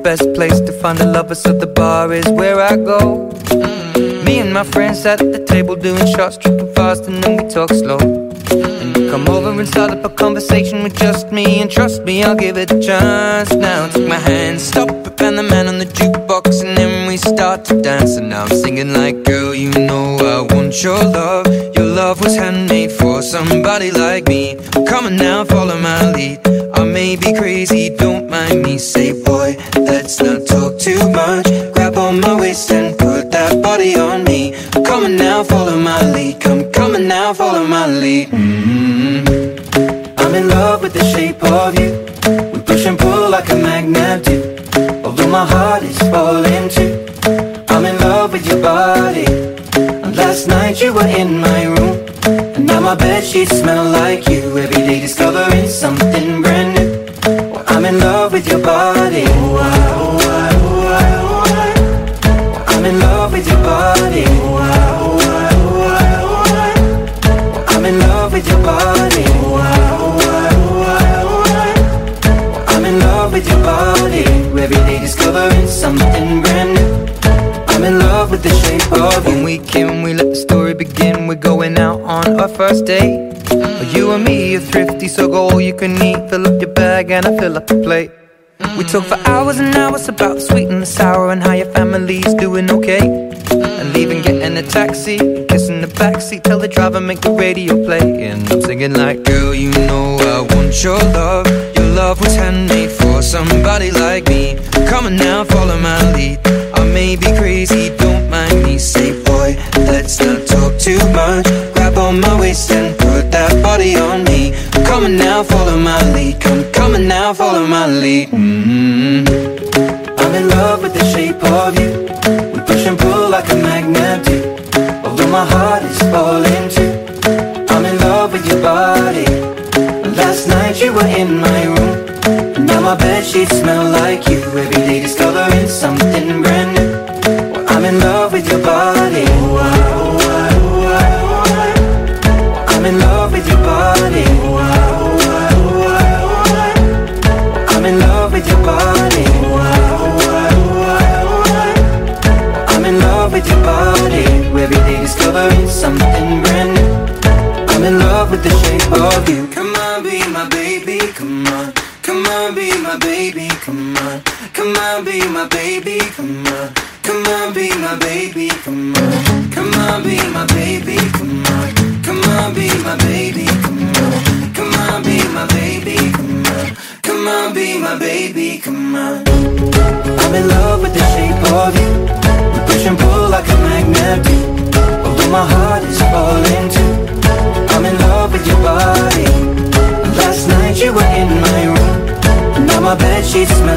best place to find a lover, so the bar is where I go. Me and my friends at the table doing shots, tripping fast, and then we talk slow. And you come over and start up a conversation with just me, and trust me, I'll give it a chance. Now take my hand, stop it, and the man on the jukebox, and then we start to dance. And now I'm singing like, girl, you know I want your love. Your love was handmade for somebody like me. Come on now, follow my lead. I may be crazy, don't mind me. Say, boy, let's not talk too much. Grab on my waist and put that body on me. Come on now, follow my lead. Come on now, follow my lead. I'm in love with the shape of you. We push and pull like a magnet do. Although my heart is falling too, I'm in love with your body. And last night you were in my room, and now my bedsheets smell like you. Every day discovering something brand new. Well, I'm in love with your body. I'm in love with your body. I'm in love with your body. I'm in love with your body. Every day discovering something brand new. I'm in love with the shape of you. When we came, we let the story begin. We're going out on our first date. You and me are thrifty, so go all you can eat. Fill up your bag and I fill up the plate. We talk for hours and hours about the sweet and the sour, and how your family's doing okay. And leaving, getting a taxi, kissing the backseat, tell the driver make the radio play. And I'm singing like, girl, you know I want your love. Your love was handmade for somebody like me. Come on now, follow my lead. I may be crazy, don't mind me. Say, boy, let's not talk too much. Grab on my waist and put that body on me. Come on now, follow my lead. Come on now, follow my lead. I'm in love with the shape of you. We push and pull like a magnet do. Although my heart is falling too, I'm in love with your body. Last night you were in my room, and now my bedsheets smell like you. Every day discovering something brand new. Well, I'm in love with your body. I'm in love with your body. I'm in love with your body. I'm in love with your body. Every day discovering something brand new. I'm in love with the shape of you. Come on, be my baby, come on. Come on, be my baby, come on. Come on, be my baby, come on. Come on, be my baby, come on. Come on, be my baby, come on. Come on, be my baby, come on. Come on, be my baby, come on. Come on, be my baby, come on. I'm in love with the shape of you. We push and pull like a magnet do. Although my heart is falling too, I'm in love with your body. Last night you were in my room, and now my bedsheets smell